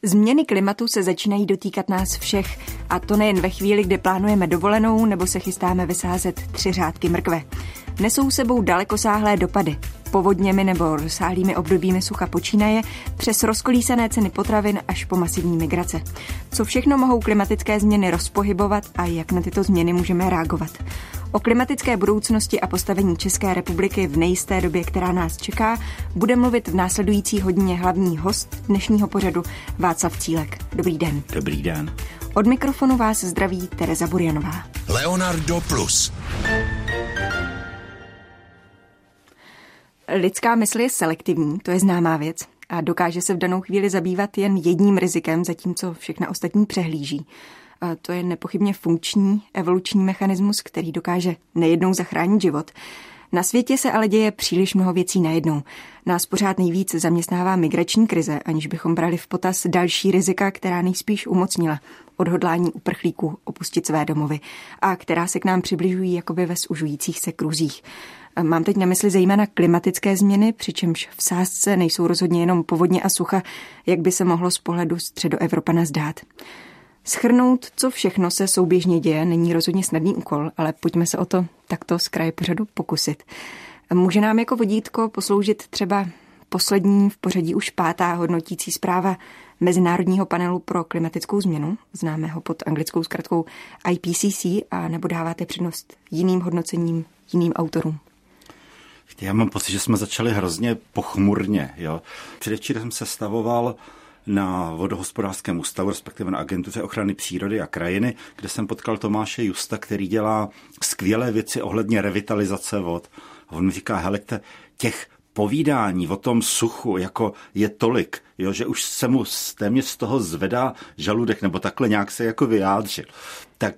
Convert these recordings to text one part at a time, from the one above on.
Změny klimatu se začínají dotýkat nás všech, a to nejen ve chvíli, kdy plánujeme dovolenou nebo se chystáme vysázet 3 řádky mrkve. Nesou sebou dalekosáhlé dopady. Povodněmi nebo rozsáhlými obdobími sucha počínaje, přes rozkolísané ceny potravin až po masivní migrace. Co všechno mohou klimatické změny rozpohybovat a jak na tyto změny můžeme reagovat? O klimatické budoucnosti a postavení České republiky v nejisté době, která nás čeká, bude mluvit v následující hodině hlavní host dnešního pořadu Václav Cílek. Dobrý den. Dobrý den. Od mikrofonu vás zdraví Tereza Burjanová. Leonardo Plus. Lidská mysl je selektivní, to je známá věc, a dokáže se v danou chvíli zabývat jen jedním rizikem, zatímco všechna ostatní přehlíží. A to je nepochybně funkční evoluční mechanismus, který dokáže nejednou zachránit život. Na světě se ale děje příliš mnoho věcí najednou. Nás pořád nejvíc zaměstnává migrační krize, aniž bychom brali v potaz další rizika, která nejspíš umocnila odhodlání uprchlíků opustit své domovy a která se k nám přibližují jakoby ve zužujících se kruzích. Mám teď na mysli zejména klimatické změny, přičemž v sázce nejsou rozhodně jenom povodně a sucha, jak by se mohlo z pohledu Středoevropana zdát. Shrnout, co všechno se souběžně děje, není rozhodně snadný úkol, ale pojďme se o to takto z kraje pořadu pokusit. Může nám jako vodítko posloužit třeba poslední, v pořadí už 5. hodnotící zpráva Mezinárodního panelu pro klimatickou změnu, známého pod anglickou zkratkou IPCC, a nebo dáváte přednost jiným hodnocením, jiným autorům? Já mám pocit, že jsme začali hrozně pochmurně. Jo? Předevčírem jsem se stavoval na Vodohospodářském ústavu, respektive na Agentuře ochrany přírody a krajiny, kde jsem potkal Tomáše Justa, který dělá skvělé věci ohledně revitalizace vod. A on mi říká, helejte, těch povídání o tom suchu jako je tolik, jo, že už se mu téměř z toho zvedá žaludek, nebo takhle nějak se jako vyjádřil. Tak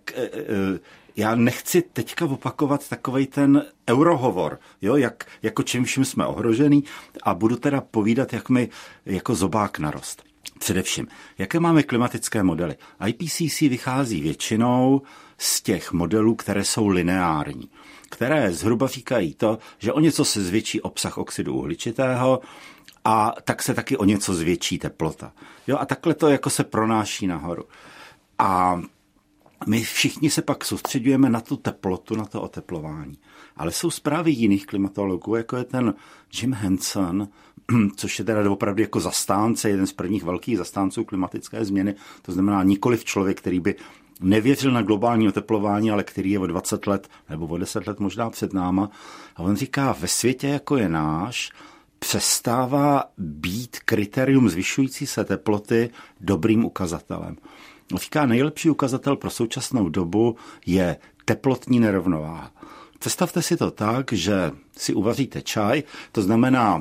já nechci teďka opakovat takovej ten eurohovor, jo, jako čím vším jsme ohrožený, a budu teda povídat, jak mi jako zobák narost. Především, jaké máme klimatické modely? IPCC vychází většinou z těch modelů, které jsou lineární, které zhruba říkají to, že o něco se zvětší obsah oxidu uhličitého a tak se taky o něco zvětší teplota. Jo, a takhle to jako se pronáší nahoru. A my všichni se pak soustředujeme na tu teplotu, na to oteplování. Ale jsou zprávy jiných klimatologů, jako je ten Jim Hansen, což je teda opravdu jako zastánce, jeden z prvních velkých zastánců klimatické změny. To znamená nikoliv člověk, který by nevěřil na globální oteplování, ale který je o 20 let nebo o 10 let možná před náma. A on říká, ve světě, jako je náš, přestává být kritérium zvyšující se teploty dobrým ukazatelem. Říká, nejlepší ukazatel pro současnou dobu je teplotní nerovnováha. Představte si to tak, že si uvaříte čaj, to znamená,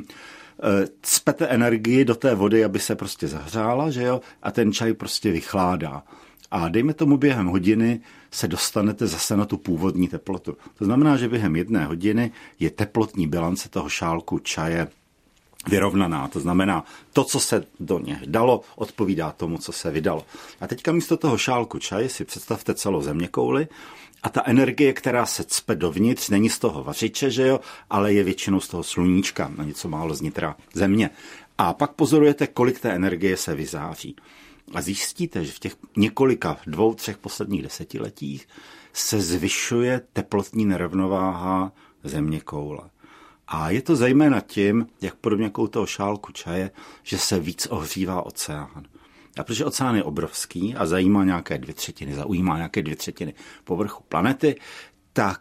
cpete energii do té vody, aby se prostě zahřála, že jo, a ten čaj prostě vychládá. A dejme tomu během hodiny se dostanete zase na tu původní teplotu. To znamená, že během 1 hodiny je teplotní bilance toho šálku čaje vyrovnaná. To znamená, to, co se do něj dalo, odpovídá tomu, co se vydalo. A teďka místo toho šálku čaje si představte celou zeměkouli a ta energie, která se cpe dovnitř, není z toho vařiče, že jo, ale je většinou z toho sluníčka, na něco málo z nitra země. A pak pozorujete, kolik té energie se vyzáří. A zjistíte, že v těch několika 2, 3 posledních desetiletích se zvyšuje teplotní nerovnováha zeměkoule. A je to zejména tím, jak podobně jako u toho šálku čaje, že se víc ohřívá oceán. A protože oceán je obrovský a zaujímá nějaké 2/3 povrchu planety, tak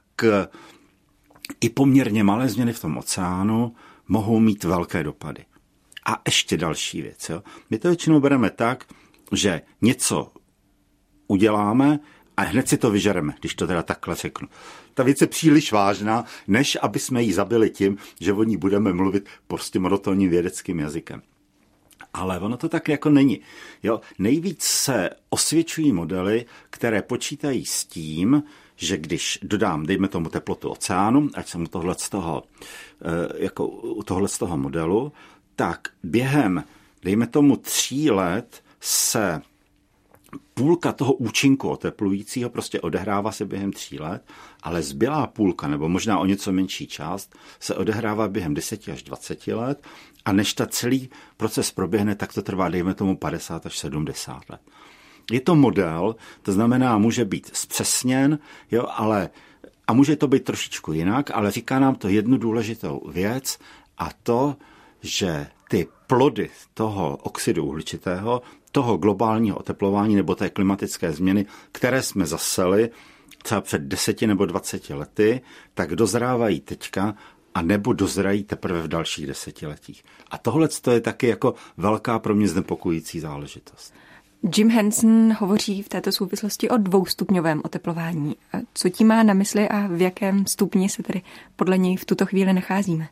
i poměrně malé změny v tom oceánu mohou mít velké dopady. A ještě další věc. Jo? My to většinou bereme tak, že něco uděláme a hned si to vyžereme, když to teda takhle řeknu. Ta věc je příliš vážná, než aby jsme ji zabili tím, že o ní budeme mluvit prostě monotónním vědeckým jazykem. Ale ono to tak jako není. Jo? Nejvíc se osvědčují modely, které počítají s tím, že když dodám, dejme tomu teplotu oceánu, ať jsem u tohle z toho modelu, tak během, dejme tomu 3 let se půlka toho účinku oteplujícího prostě odehrává se během 3 let, ale zbylá půlka, nebo možná o něco menší část, se odehrává během 10 až 20 let a než ta celý proces proběhne, tak to trvá, dejme tomu, 50 až 70 let. Je to model, to znamená, může být zpřesněn, jo, a může to být trošičku jinak, ale říká nám to jednu důležitou věc a to, že ty plody toho oxidu uhličitého, toho globálního oteplování nebo té klimatické změny, které jsme zaseli třeba před 10 nebo 20 lety, tak dozrávají teďka a nebo dozrají teprve v dalších 10 letích. A tohle je taky jako velká pro mě znepokojící záležitost. Jim Hansen hovoří v této souvislosti o 2stupňovém oteplování. Co tím má na mysli a v jakém stupni se tedy podle něj v tuto chvíli nacházíme?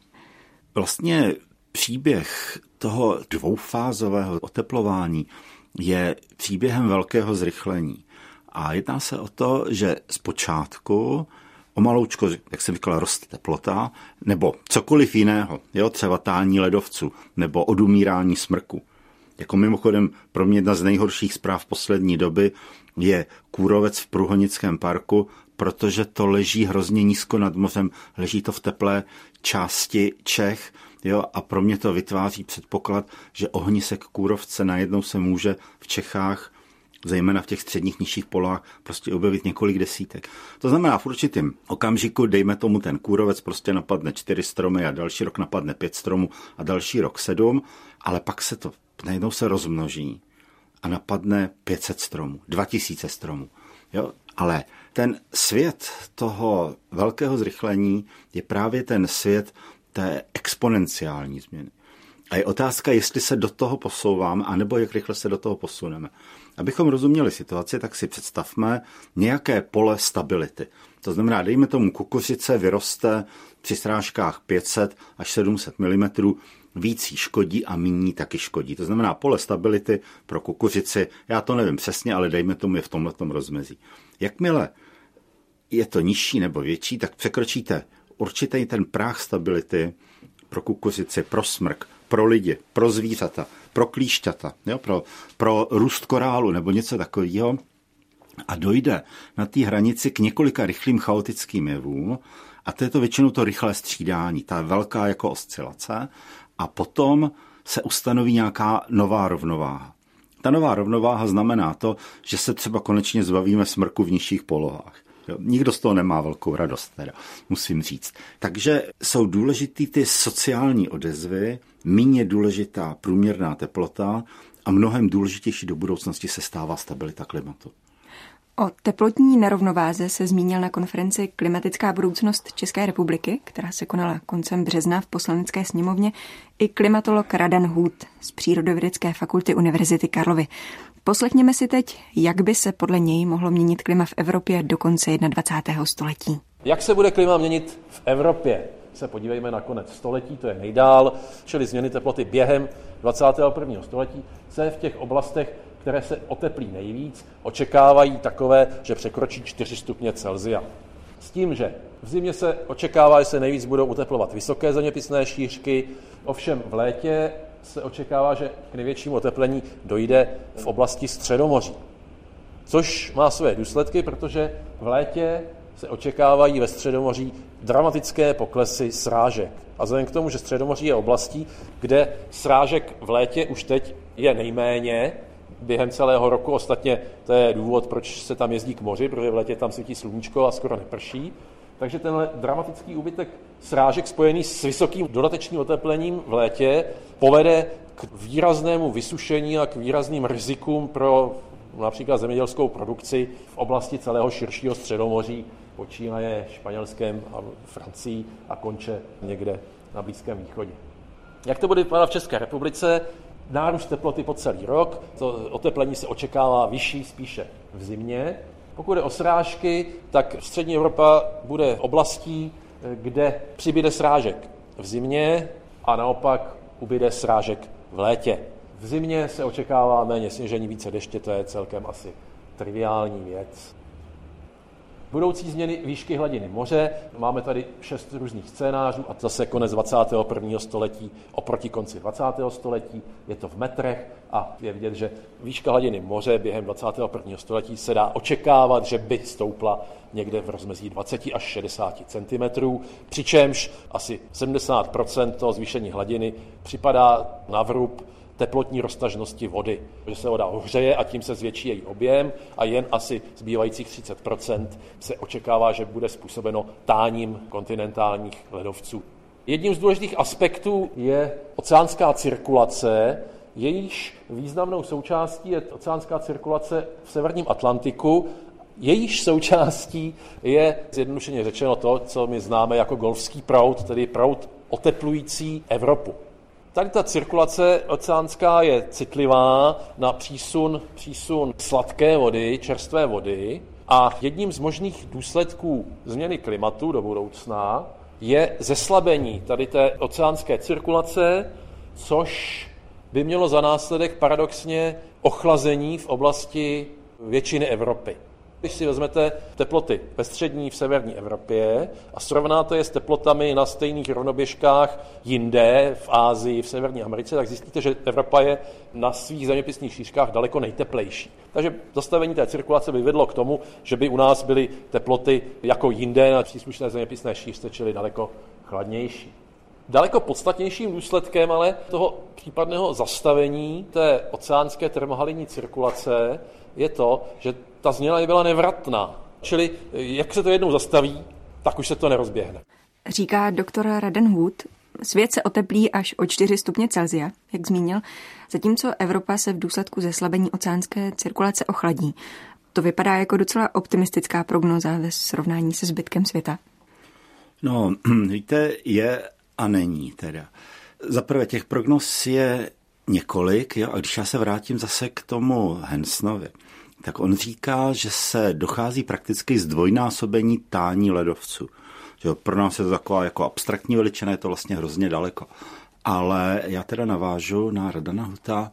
Vlastně příběh toho 2fázového oteplování je příběhem velkého zrychlení. A jedná se o to, že zpočátku o maloučko, jak jsem říkal, roste teplota, nebo cokoliv jiného, jo, třeba tání ledovců, nebo odumírání smrku. Jako mimochodem pro mě jedna z nejhorších zpráv poslední doby je kůrovec v Průhonickém parku, protože to leží hrozně nízko nad mořem, leží to v teplé části Čech, jo, a pro mě to vytváří předpoklad, že ohnisek kůrovce najednou se může v Čechách, zejména v těch středních nižších polohách, prostě objevit několik desítek. To znamená, v určitém okamžiku, dejme tomu, ten kůrovec prostě napadne 4 stromy a další rok napadne 5 stromů a další rok 7, ale pak se to najednou se rozmnoží a napadne 500 stromů, 2000 stromů. Jo? Ale ten svět toho velkého zrychlení je právě ten svět té exponenciální změny. A je otázka, jestli se do toho posouváme, anebo jak rychle se do toho posuneme. Abychom rozuměli situaci, tak si představme nějaké pole stability. To znamená, dejme tomu, kukuřice vyroste při srážkách 500 až 700 mm, víc jí škodí a méně taky škodí. To znamená, pole stability pro kukuřici, já to nevím přesně, ale dejme tomu je v tomhletom rozmezí. Jakmile je to nižší nebo větší, tak překročíte určitý ten práh stability pro kukuřici, pro smrk, pro lidi, pro zvířata, pro klíšťata, jo, pro růst korálu nebo něco takového a dojde na té hranici k několika rychlým chaotickým jevům a to je to většinou to rychlé střídání, ta velká jako oscilace a potom se ustanoví nějaká nová rovnováha. Ta nová rovnováha znamená to, že se třeba konečně zbavíme smrku v nižších polohách. Jo, nikdo z toho nemá velkou radost, teda, musím říct. Takže jsou důležitý ty sociální odezvy, méně důležitá průměrná teplota a mnohem důležitější do budoucnosti se stává stabilita klimatu. O teplotní nerovnováze se zmínil na konferenci Klimatická budoucnost České republiky, která se konala koncem března v Poslanecké sněmovně, i klimatolog Radan Hůd z Přírodovědecké fakulty Univerzity Karlovy. Poslechněme si teď, jak by se podle něj mohlo měnit klima v Evropě do konce 21. století. Jak se bude klima měnit v Evropě? Se podívejme na konec století, to je nejdál, čili změny teploty během 21. století se v těch oblastech, které se oteplí nejvíc, očekávají takové, že překročí 4 stupně Celsia. S tím, že v zimě se očekává, že se nejvíc budou uteplovat vysoké zeměpisné šířky, ovšem v létě se očekává, že k největšímu oteplení dojde v oblasti Středomoří. Což má své důsledky, protože v létě se očekávají ve Středomoří dramatické poklesy srážek. A vzhledem k tomu, že Středomoří je oblastí, kde srážek v létě už teď je nejméně, během celého roku, ostatně to je důvod, proč se tam jezdí k moři, protože v létě tam svítí sluníčko a skoro neprší. Takže tenhle dramatický úbytek srážek spojený s vysokým dodatečným oteplením v létě povede k výraznému vysušení a k výrazným rizikům pro například zemědělskou produkci v oblasti celého širšího Středomoří, počínaje Španělskem a Francií a konče někde na Blízkém východě. Jak to bude vypadat v České republice? Nárůst teploty po celý rok, to oteplení se očekává vyšší spíše v zimě. Pokud je o srážky, tak střední Evropa bude oblastí, kde přibyde srážek v zimě a naopak ubyde srážek v létě. V zimě se očekává méně sněžení, více deště, to je celkem asi triviální věc. Budoucí změny výšky hladiny moře. Máme tady 6 různých scénářů a zase konec 21. století oproti konci 20. století. Je to v metrech a je vidět, že výška hladiny moře během 21. století se dá očekávat, že by stoupla někde v rozmezí 20 až 60 cm, přičemž asi 70% toho zvýšení hladiny připadá na vrub teplotní roztažnosti vody, že se voda ohřeje a tím se zvětší její objem a jen asi zbývajících 30% se očekává, že bude způsobeno táním kontinentálních ledovců. Jedním z důležitých aspektů je oceánská cirkulace, jejíž významnou součástí je oceánská cirkulace v severním Atlantiku. Jejíž součástí je zjednodušeně řečeno to, co my známe jako golfský proud, tedy proud oteplující Evropu. Tady ta cirkulace oceánská je citlivá na přísun sladké vody, čerstvé vody a jedním z možných důsledků změny klimatu do budoucna je zeslabení tady té oceánské cirkulace, což by mělo za následek paradoxně ochlazení v oblasti většiny Evropy. Když si vezmete teploty ve střední, v severní Evropě a srovnáte je s teplotami na stejných rovnoběžkách jinde, v Asii, v severní Americe, tak zjistíte, že Evropa je na svých zeměpisných šířkách daleko nejteplejší. Takže zastavení té cirkulace by vedlo k tomu, že by u nás byly teploty jako jinde na příslušné zeměpisné šířce, čili daleko chladnější. Daleko podstatnějším důsledkem ale toho případného zastavení té oceánské termohalinní cirkulace je to, že ta změna je byla nevratná. Čili jak se to jednou zastaví, tak už se to nerozběhne. Říká doktor Raden Wood, svět se oteplí až o 4 stupně Celsia, jak zmínil, zatímco Evropa se v důsledku zeslabení oceánské cirkulace ochladí. To vypadá jako docela optimistická prognóza ve srovnání se zbytkem světa. No, víte, je a není teda. Zaprvé těch prognóz je několik, jo, a když já se vrátím zase k tomu Hansonovi, tak on říká, že se dochází prakticky zdvojnásobení tání ledovců. Že pro nás je to taková jako abstraktní veličina, je to vlastně hrozně daleko. Ale já teda navážu na Radana Woota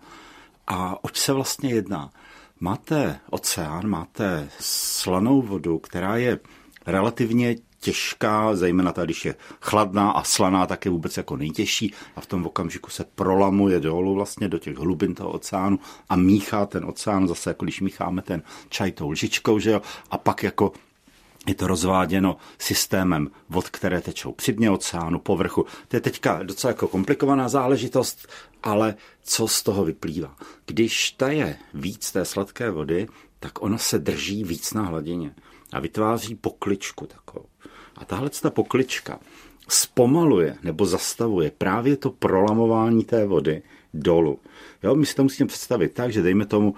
a oč se vlastně jedná. Máte oceán, máte slanou vodu, která je relativně těžká, zejména tady, když je chladná a slaná, tak je vůbec jako nejtěžší a v tom okamžiku se prolamuje dolů vlastně do těch hlubin toho oceánu a míchá ten oceán, zase jako když mícháme ten čaj tou lžičkou, že jo, a pak jako je to rozváděno systémem vod, které tečou při dně oceánu, povrchu. To je teďka docela jako komplikovaná záležitost, ale co z toho vyplývá? Když ta je víc té sladké vody, tak ona se drží víc na hladině a vytváří pokličku takovou. A tahle ta poklička zpomaluje nebo zastavuje právě to prolamování té vody dolů. Jo, my si to musíme představit tak, že dejme tomu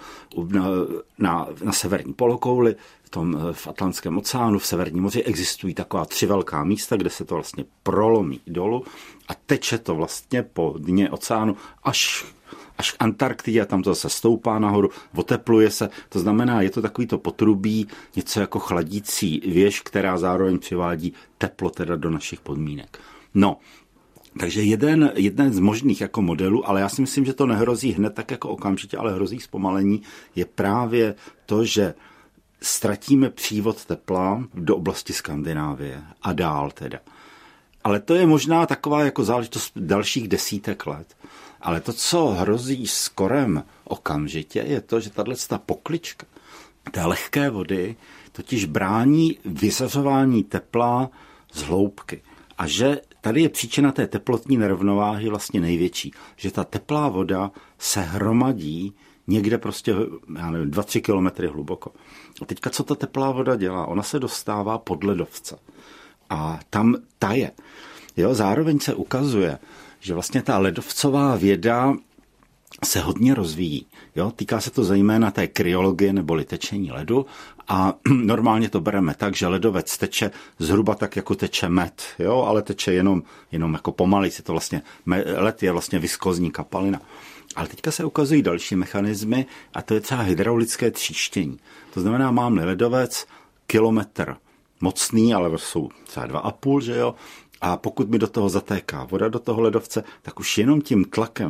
na severní polokouli, v Atlantském oceánu, v Severním moři existují taková 3 velká místa, kde se to vlastně prolomí dolů a teče to vlastně po dně oceánu až k Antarktidě a tam to zase stoupá nahoru, otepluje se, to znamená, je to takovýto potrubí, něco jako chladící věž, která zároveň přivádí teplo teda do našich podmínek. No, takže jeden z možných jako modelů, ale já si myslím, že to nehrozí hned tak jako okamžitě, ale hrozí zpomalení, je právě to, že ztratíme přívod tepla do oblasti Skandinávie a dál teda. Ale to je možná taková jako záležitost dalších desítek let. Ale to, co hrozí skorem okamžitě, je to, že tato poklička té lehké vody totiž brání vyzařování tepla z hloubky. A že tady je příčina té teplotní nerovnováhy vlastně největší. Že ta teplá voda se hromadí někde prostě, já nevím, 2-3 kilometry hluboko. A teďka, co ta teplá voda dělá? Ona se dostává pod ledovce. A tam taje. Jo, zároveň se ukazuje, že vlastně ta ledovcová věda se hodně rozvíjí. Jo? Týká se to zejména té kryologie neboli tečení ledu a normálně to bereme tak, že ledovec teče zhruba tak, jako teče med, jo? Ale teče jenom jako pomalej, se to vlastně, led je vlastně viskozní kapalina. Ale teďka se ukazují další mechanismy a to je třeba hydraulické tříštění. To znamená, mám-li ledovec kilometr mocný, ale jsou třeba 2,5, že jo? A pokud mi do toho zatéká voda do toho ledovce, tak už jenom tím tlakem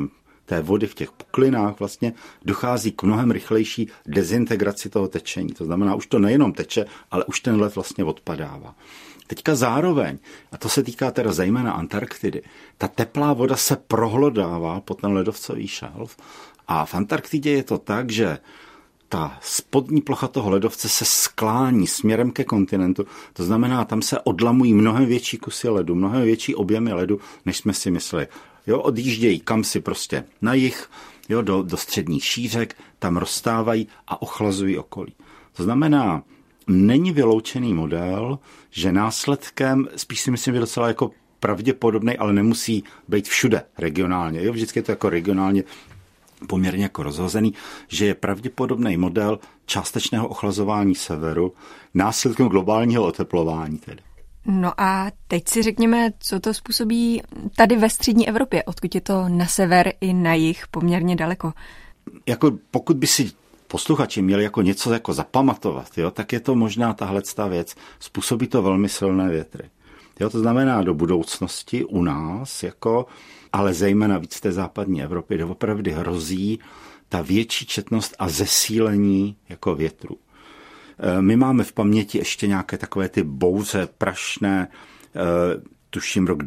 té vody v těch puklinách vlastně dochází k mnohem rychlejší dezintegraci toho tečení. To znamená, už to nejenom teče, ale už ten led vlastně odpadává. Teďka zároveň, a to se týká teda zejména Antarktidy, ta teplá voda se prohlodává po ten ledovcový šelf a v Antarktidě je to tak, že ta spodní plocha toho ledovce se sklání směrem ke kontinentu, to znamená, tam se odlamují mnohem větší kusy ledu, mnohem větší objemy ledu, než jsme si mysleli. Jo, odjíždějí kam si prostě na jih, jo, do středních šířek, tam rozstávají a ochlazují okolí. To znamená, není vyloučený model, že následkem, spíš si myslím, že docela jako pravděpodobný, ale nemusí být všude regionálně. Jo, vždycky je to jako regionálně poměrně jako rozhozený, že je pravděpodobný model částečného ochlazování severu následkem globálního oteplování tedy. No a teď si řekněme, co to způsobí tady ve střední Evropě, odkud je to na sever i na jih poměrně daleko. Jako pokud by si posluchači měli jako něco jako zapamatovat, jo, tak je to možná tahleta věc. Způsobí to velmi silné větry. Jo, to znamená do budoucnosti u nás, jako, ale zejména víc té západní Evropy, doopravdy hrozí ta větší četnost a zesílení jako větru. My máme v paměti ještě nějaké takové ty bouře prašné, tuším rok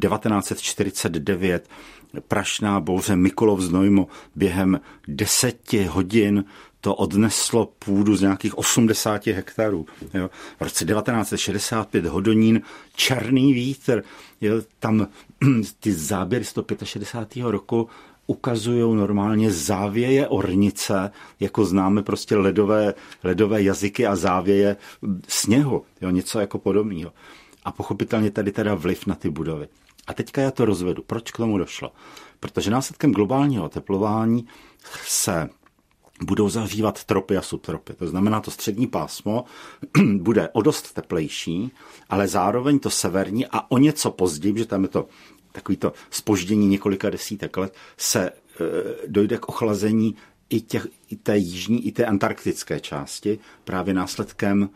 1949, prašná bouře Mykolov-Znojmo během 10 hodin to odneslo půdu z nějakých 80 hektarů. Jo. V roce 1965 Hodonín, černý vítr. Jo. Tam ty záběry z toho 65. roku ukazují normálně závěje ornice, jako známe prostě ledové jazyky a závěje sněhu. Jo. Něco jako podobného. A pochopitelně tady teda vliv na ty budovy. A teďka já to rozvedu. Proč k tomu došlo? Protože následkem globálního oteplování se budou zahřívat tropy a subtropy. To znamená, to střední pásmo bude o dost teplejší, ale zároveň to severní a o něco později, protože tam je to takovýto zpoždění několika desítek let, se dojde k ochlazení i té jižní, i té antarktické části, právě následkem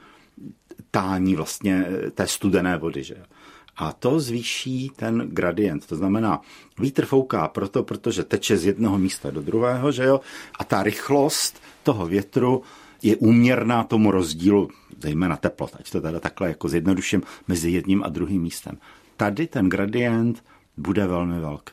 tání vlastně té studené vody. Že? A to zvýší ten gradient. To znamená, vítr fouká protože teče z jednoho místa do druhého, že jo? A ta rychlost toho větru je úměrná tomu rozdílu, zejména teplot, ať to teda takhle jako zjednoduším, mezi jedním a druhým místem. Tady ten gradient bude velmi velký.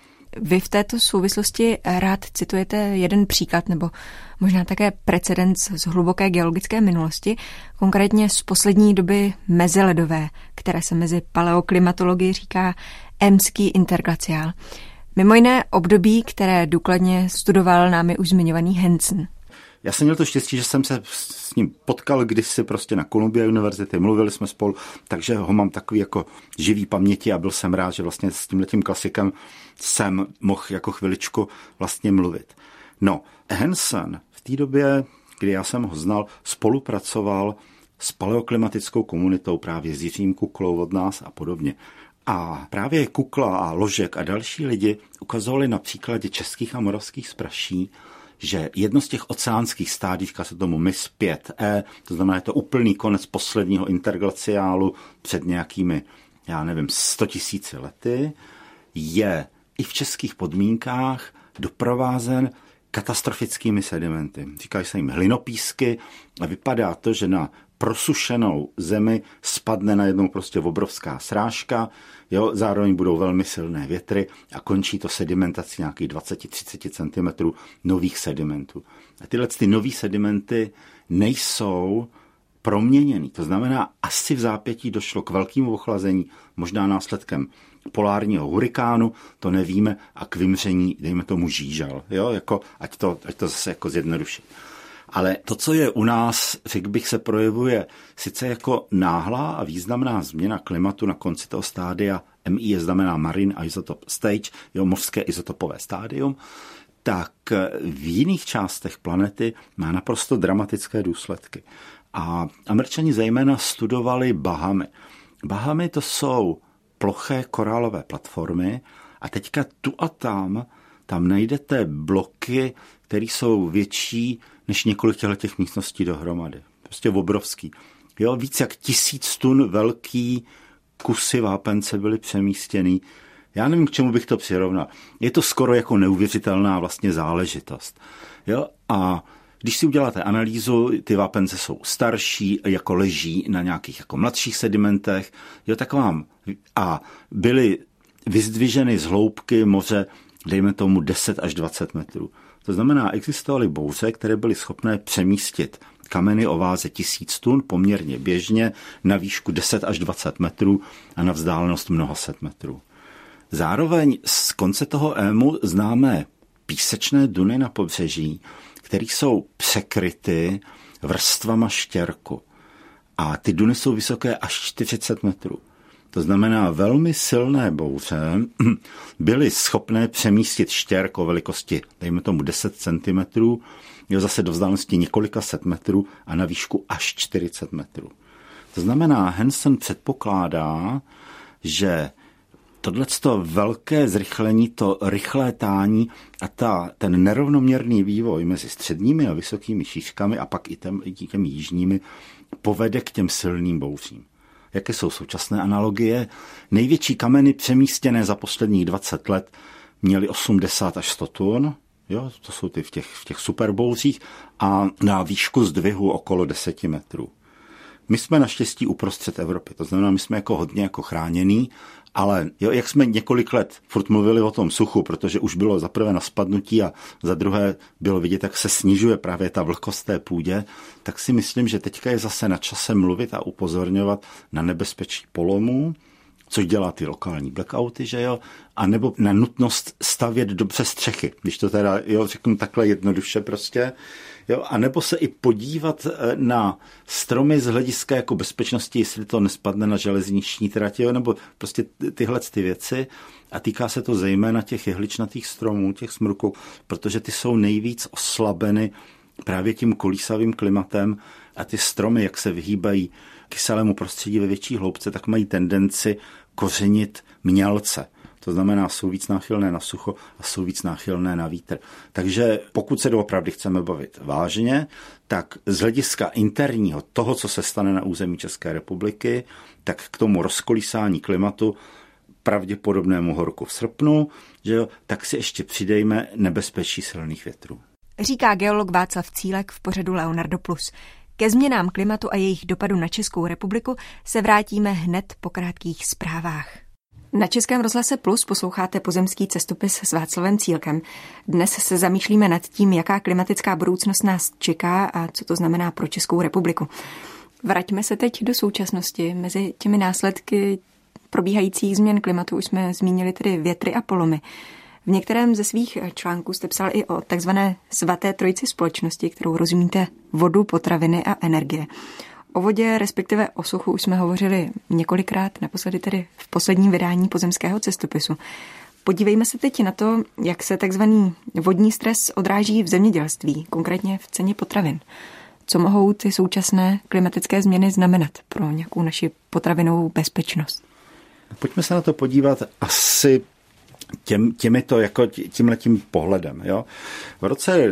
Vy v této souvislosti rád citujete jeden příklad nebo možná také precedens z hluboké geologické minulosti, konkrétně z poslední doby meziledové, které se mezi paleoklimatology říká emský interglaciál. Mimo jiné období, které důkladně studoval námi už zmiňovaný Hansen. Já jsem měl to štěstí, že jsem se s ním potkal kdysi prostě na Columbia University, mluvili jsme spolu, takže ho mám takový jako živý paměti a byl jsem rád, že vlastně s tímhletím klasikem jsem mohl jako chviličku vlastně mluvit. No, Hansen v té době, kdy já jsem ho znal, spolupracoval s paleoklimatickou komunitou právě s Jiřím Kuklou od nás a podobně. A právě Kukla a Ložek a další lidi ukazovali na příkladě českých a moravských spraší, že jedno z těch oceánských stádí, říká se tomu mys 5E, to znamená, je to úplný konec posledního interglaciálu před nějakými, 100 000 lety, je i v českých podmínkách doprovázen katastrofickými sedimenty. Říkají se jim hlinopísky a vypadá to, že na prosušenou zemi spadne najednou prostě obrovská srážka, jo, zároveň budou velmi silné větry a končí to sedimentací nějakých 20-30 cm nových sedimentů. A tyhle ty nový sedimenty nejsou proměněný. To znamená, asi v zápětí došlo k velkému ochlazení, možná následkem polárního hurikánu, to nevíme, a k vymření, dejme tomu, žížal. Jo? Jako, ať to zase jako zjednoduší. Ale to, co je u nás, řekl bych, se projevuje sice jako náhlá a významná změna klimatu na konci toho stádia, MI znamená Marine Isotope Stage, jo, mořské izotopové stádium, tak v jiných částech planety má naprosto dramatické důsledky. A Američani zejména studovali Bahamy. Bahamy to jsou ploché korálové platformy a teďka tu a tam najdete bloky, které jsou větší než několik těch místností dohromady. Prostě obrovský. Jo, víc jak 1000 tun velký kusy vápence byly přemístěný Já nevím, k čemu bych to přirovnal. Je to skoro jako neuvěřitelná vlastně záležitost. Jo? A když si uděláte analýzu, ty vápence jsou starší, jako leží na nějakých jako mladších sedimentech, jo, tak vám a byly vyzdviženy z hloubky moře, dejme tomu 10 až 20 metrů. To znamená, existovaly bouře, které byly schopné přemístit kameny o váze 1000 tun poměrně běžně na výšku 10 až 20 metrů a na vzdálenost mnoha set metrů. Zároveň z konce toho ému známe písečné duny na pobřeží, které jsou překryty vrstvama štěrku. A ty duny jsou vysoké až 40 metrů. To znamená, velmi silné bouře byly schopné přemístit štěrk o velikosti, dejme tomu 10 cm, jo, zase do vzdálenosti několika set metrů a na výšku až 40 metrů. To znamená, Hansen předpokládá, že tohleto velké zrychlení, to rychlé tání a ten nerovnoměrný vývoj mezi středními a vysokými šířkami a pak i těmi jižními povede k těm silným bouřím. Jaké jsou současné analogie? Největší kameny přemístěné za posledních 20 let měly 80 až 100 tun, jo, to jsou ty v těch superbouřích, a na výšku zdvihu okolo 10 metrů. My jsme naštěstí uprostřed Evropy, to znamená, my jsme jako hodně jako chránění, ale jo, jak jsme několik let furt mluvili o tom suchu, protože už bylo za prvé na spadnutí a za druhé bylo vidět, jak se snižuje právě ta vlhkost té půdě, tak si myslím, že teďka je zase na čase mluvit a upozorňovat na nebezpečí polomů, což dělá ty lokální blackouty, že jo, a nebo na nutnost stavět dobře střechy, když to teda, jo, řeknu takhle jednoduše prostě, jo, a nebo se i podívat na stromy z hlediska jako bezpečnosti, jestli to nespadne na železniční trati, jo, nebo prostě tyhle ty věci. A týká se to zejména těch jehličnatých stromů, těch smrků, protože ty jsou nejvíc oslabeny právě tím kolísavým klimatem a ty stromy, jak se vyhýbají kyselému prostředí ve větší hloubce, tak mají tendenci kořenit mělce. To znamená, jsou víc náchylné na sucho a jsou víc náchylné na vítr. Takže pokud se doopravdy chceme bavit vážně, tak z hlediska interního toho, co se stane na území České republiky, tak k tomu rozkolísání klimatu, pravděpodobnému horku v srpnu, že jo, tak si ještě přidejme nebezpečí silných větrů. Říká geolog Václav Cílek v pořadu Leonardo Plus. Ke změnám klimatu a jejich dopadu na Českou republiku se vrátíme hned po krátkých zprávách. Na Českém rozhlase Plus posloucháte Pozemský cestopis s Václavem Cílkem. Dnes se zamýšlíme nad tím, jaká klimatická budoucnost nás čeká a co to znamená pro Českou republiku. Vraťme se teď do současnosti. Mezi těmi následky probíhajících změn klimatu už jsme zmínili tedy větry a polomy. V některém ze svých článků jste psal i o takzvané svaté trojici společnosti, kterou rozumíte vodu, potraviny a energie. O vodě, respektive o suchu, už jsme hovořili několikrát, naposledy tedy v posledním vydání Pozemského cestopisu. Podívejme se teď na to, jak se takzvaný vodní stres odráží v zemědělství, konkrétně v ceně potravin. Co mohou ty současné klimatické změny znamenat pro nějakou naši potravinovou bezpečnost? Pojďme se na to podívat asi tímhletím pohledem. Jo? V roce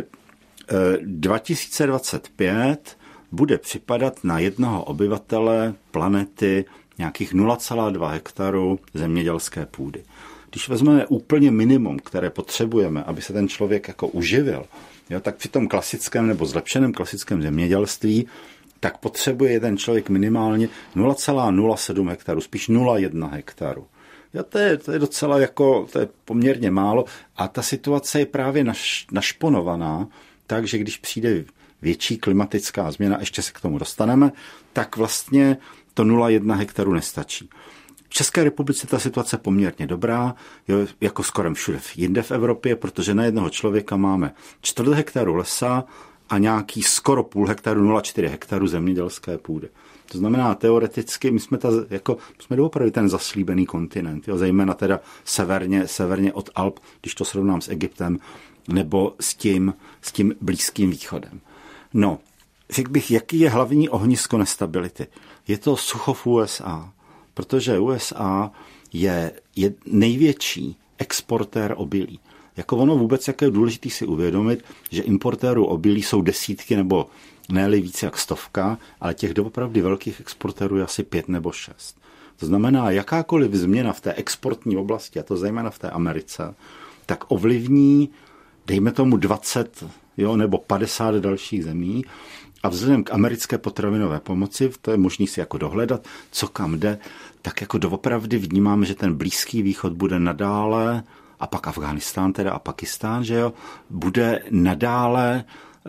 2025 bude připadat na jednoho obyvatele planety nějakých 0,2 hektaru zemědělské půdy. Když vezmeme úplně minimum, které potřebujeme, aby se ten člověk jako uživil, jo, tak při tom klasickém nebo zlepšeném klasickém zemědělství, tak potřebuje jeden člověk minimálně 0,07 hektaru, spíš 0,1 hektaru. Jo, to je docela jako, to je poměrně málo a ta situace je právě našponovaná, takže když přijde větší klimatická změna, ještě se k tomu dostaneme, tak vlastně to 0,1 hektaru nestačí. V České republice ta situace poměrně dobrá, jo, jako skoro všude jinde v Evropě, protože na jednoho člověka máme 4 hektaru lesa a nějaký skoro půl hektaru, 0,4 hektaru zemědělské půdy. To znamená, teoreticky my jsme doopravdy ten zaslíbený kontinent, jo, zejména teda severně od Alp, když to srovnám s Egyptem, nebo s tím Blízkým východem. No, řekl bych, jaký je hlavní ohnisko nestability. Je to sucho v USA, protože USA je největší exportér obilí. Jako ono vůbec, jak je důležité si uvědomit, že importérů obilí jsou desítky nebo ne-li více jak 100, ale těch doopravdy velkých exportérů je asi 5 nebo 6. To znamená, jakákoliv změna v té exportní oblasti, a to zejména v té Americe, tak ovlivní, dejme tomu 20 nebo 50 dalších zemí. A vzhledem k americké potravinové pomoci, to je možný si jako dohledat, co kam jde, tak jako doopravdy vnímáme, že ten Blízký východ bude nadále, a pak Afghánistán teda a Pakistán, že jo, bude nadále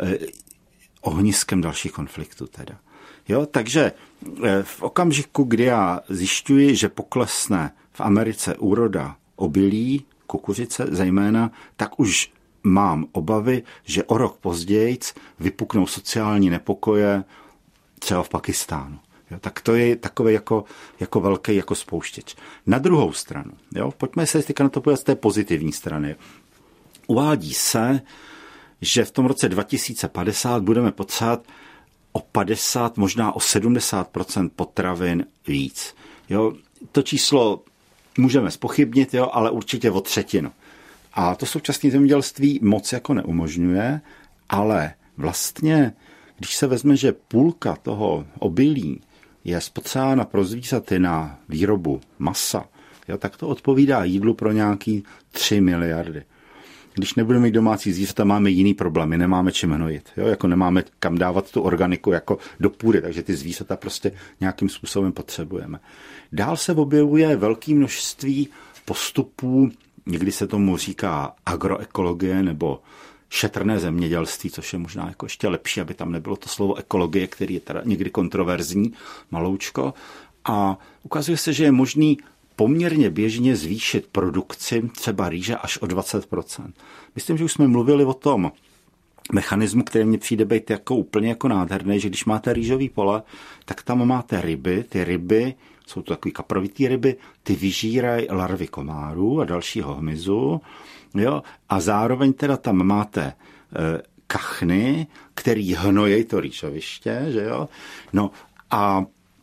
ohniskem dalších konfliktů teda. Jo, takže v okamžiku, kdy já zjišťuji, že poklesne v Americe úroda obilí, kukuřice zejména, tak už mám obavy, že o rok později vypuknou sociální nepokoje třeba v Pakistánu. Jo, tak to je takový jako velký jako spouštěč. Na druhou stranu, jo, pojďme se teďka na to podívat z té pozitivní strany. Uvádí se, že v tom roce 2050 budeme potřebovat o 50, možná o 70% potravin víc. Jo, to číslo můžeme zpochybnit, jo, ale určitě o třetinu. A to současné zemědělství moc jako neumožňuje, ale vlastně, když se vezme, že půlka toho obilí je spotřebována pro zvířaty na výrobu masa, jo, tak to odpovídá jídlu pro nějaký 3 miliardy. Když nebudeme mít domácí zvířata, máme jiný problémy, nemáme čím hnojit, jo, jako nemáme kam dávat tu organiku jako do půdy, takže ty zvířata prostě nějakým způsobem potřebujeme. Dál se objevuje velké množství postupů, někdy se tomu říká agroekologie nebo šetrné zemědělství, což je možná jako ještě lepší, aby tam nebylo to slovo ekologie, který je teda někdy kontroverzní, maloučko. A ukazuje se, že je možný poměrně běžně zvýšit produkci třeba rýže až o 20%. Myslím, že už jsme mluvili o tom mechanismu, který mně přijde být jako úplně jako nádherný, že když máte rýžový pole, tak tam máte ryby, ty ryby jsou to takový kaprovitý ryby, ty vyžírají larvy komárů a dalšího hmyzu, jo, a zároveň teda tam máte kachny, který hnojí to rýžoviště, že jo, no a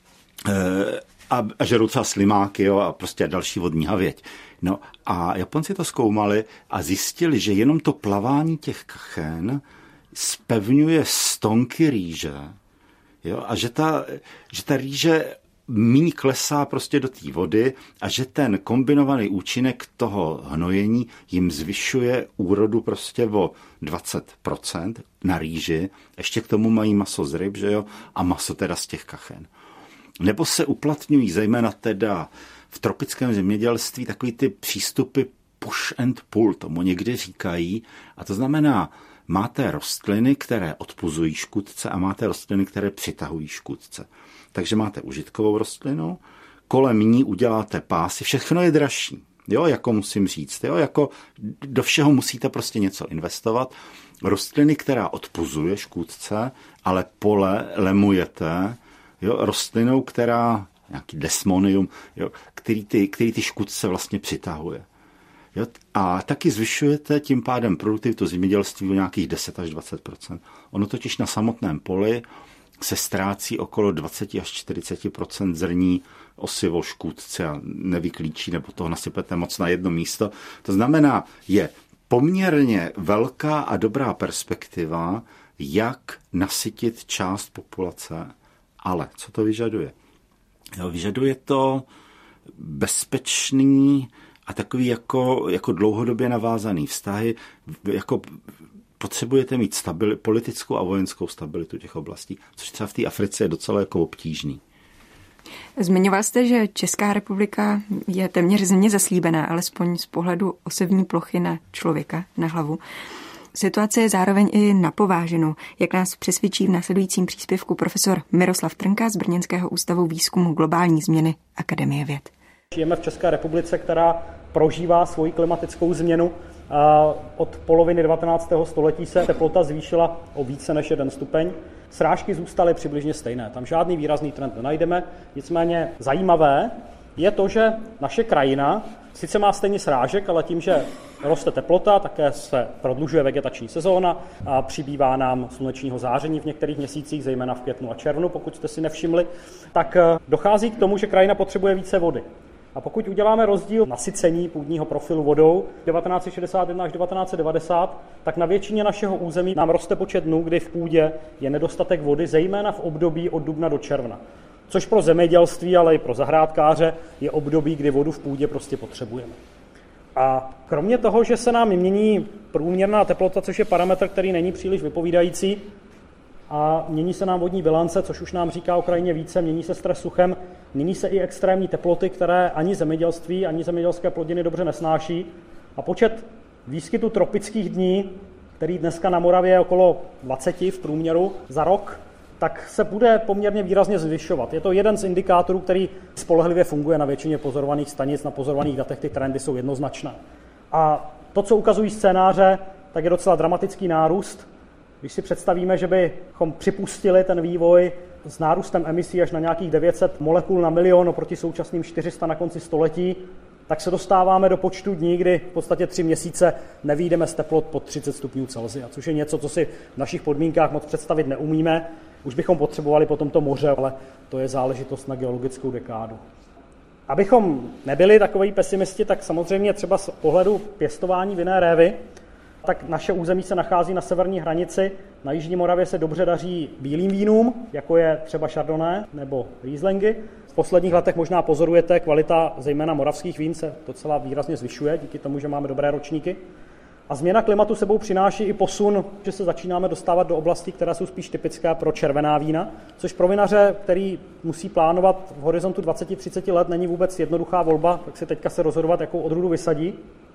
žerou třeba slimáky, jo, a prostě další vodní havěť. No a Japonci to zkoumali a zjistili, že jenom to plavání těch kachen zpevňuje stonky rýže, jo, a že ta rýže míň klesá prostě do té vody a že ten kombinovaný účinek toho hnojení jim zvyšuje úrodu prostě o 20% na rýži. Ještě k tomu mají maso z ryb, že jo, a maso teda z těch kachen. Nebo se uplatňují zejména teda v tropickém zemědělství takový ty přístupy push and pull, tomu někdy říkají. A to znamená, máte rostliny, které odpuzují škůdce a máte rostliny, které přitahují škůdce. Takže máte užitkovou rostlinu, kolem ní uděláte pásy, všechno je dražší, jo, jako musím říct, jo, jako do všeho musíte prostě něco investovat. Rostliny, která odpuzuje škůdce, ale pole lemujete, jo, rostlinou, která, nějaký desmonium, jo, který ty škůdce vlastně přitahuje. Jo, a taky zvyšujete tím pádem produktivitu zemědělství o nějakých 10 až 20%. Ono totiž na samotném poli se ztrácí okolo 20 až 40% zrní osivo škůdce a nevyklíčí, nebo toho nasypete moc na jedno místo. To znamená, je poměrně velká a dobrá perspektiva, jak nasytit část populace. Ale co to vyžaduje? Jo, vyžaduje to bezpečný a takový jako dlouhodobě navázaný vztahy, jako potřebujete mít politickou a vojenskou stabilitu těch oblastí, což třeba v té Africe je docela jako obtížný. Zmiňoval jste, že Česká republika je téměř země zaslíbená, alespoň z pohledu osevní plochy na člověka, na hlavu. Situace je zároveň i napováženou, jak nás přesvědčí v následujícím příspěvku profesor Miroslav Trnka z Brněnského ústavu výzkumu globální změny Akademie věd. Žijeme v České republice, která prožívá svoji klimatickou změnu. Od poloviny 19. století se teplota zvýšila o více než 1 stupeň. Srážky zůstaly přibližně stejné. Tam žádný výrazný trend nenajdeme. Nicméně zajímavé je to, že naše krajina sice má stejně srážek, ale tím, že roste teplota, také se prodlužuje vegetační sezóna a přibývá nám slunečního záření v některých měsících, zejména v květnu a červnu, pokud jste si nevšimli, tak dochází k tomu, že krajina potřebuje více vody. A pokud uděláme rozdíl nasycení půdního profilu vodou 1961 až 1990, tak na většině našeho území nám roste počet dnů, kdy v půdě je nedostatek vody, zejména v období od dubna do června. což pro zemědělství, ale i pro zahrádkáře je období, kdy vodu v půdě prostě potřebujeme. A kromě toho, že se nám mění průměrná teplota, což je parametr, který není příliš vypovídající, a mění se nám vodní bilance, což už nám říká o krajině více, mění se stres suchem, mění se i extrémní teploty, které ani zemědělství, ani zemědělské plodiny dobře nesnáší. A počet výskytu tropických dní, který dneska na Moravě je okolo 20 v průměru za rok, tak se bude poměrně výrazně zvyšovat. Je to jeden z indikátorů, který spolehlivě funguje na většině pozorovaných stanic, na pozorovaných datech ty trendy jsou jednoznačné. A to, co ukazují scénáře, tak je docela dramatický nárůst. Když si představíme, že bychom připustili ten vývoj s nárůstem emisí až na nějakých 900 molekul na milion oproti současným 400 na konci století, tak se dostáváme do počtu dní, kdy v podstatě 3 měsíce nevyjdeme z teplot pod 30 stupňů Celsia, což je něco, co si v našich podmínkách moc představit neumíme. Už bychom potřebovali potom to moře, ale to je záležitost na geologickou dekádu. Abychom nebyli takoví pesimisti, tak samozřejmě třeba z pohledu pěstování vinné révy, tak naše území se nachází na severní hranici. Na jižní Moravě se dobře daří bílým vínům, jako je třeba Chardonnay nebo Rieslingy. V posledních letech možná pozorujete, kvalita zejména moravských vín se docela výrazně zvyšuje, díky tomu, že máme dobré ročníky. A změna klimatu sebou přináší i posun, že se začínáme dostávat do oblastí, které jsou spíš typické pro červená vína, což pro vinaře, který musí plánovat v horizontu 20-30 let, není vůbec jednoduchá volba, tak si teďka se rozhodovat, jakou odrůdu vysadí.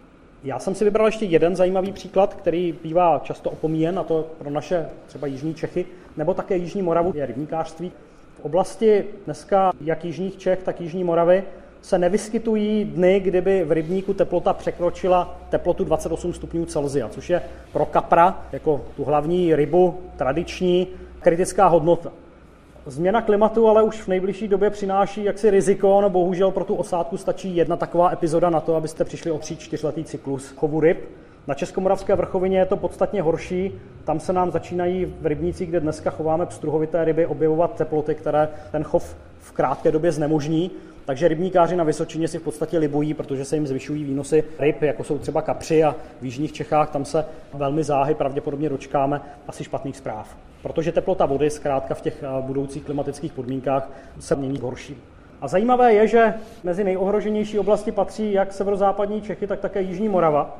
Já jsem si vybral ještě jeden zajímavý příklad, který bývá často opomíjen, a to pro naše třeba jižní Čechy, nebo také jižní Moravu, je rybníkářství. V oblasti dneska jak jižních Čech, tak jižní Moravy se nevyskytují dny, kdyby v rybníku teplota překročila teplotu 28 stupňů Celsia, což je pro kapra, jako tu hlavní rybu, tradiční, kritická hodnota. Změna klimatu ale už v nejbližší době přináší jaksi riziko, no bohužel pro tu osádku stačí jedna taková epizoda na to, abyste přišli o 3-4letý cyklus chovu ryb. Na Českomoravské vrchovině je to podstatně horší, tam se nám začínají v rybnících, kde dneska chováme pstruhovité ryby, objevovat teploty, které ten chov v krátké době znemožní. Takže rybníkáři na Vysočině si v podstatě libují, protože se jim zvyšují výnosy ryb, jako jsou třeba kapři, a v jižních Čechách tam se velmi záhy pravděpodobně dočkáme asi špatných zpráv. Protože teplota vody zkrátka v těch budoucích klimatických podmínkách se mění horší. A zajímavé je, že mezi nejohroženější oblasti patří jak severozápadní Čechy, tak také jižní Morava.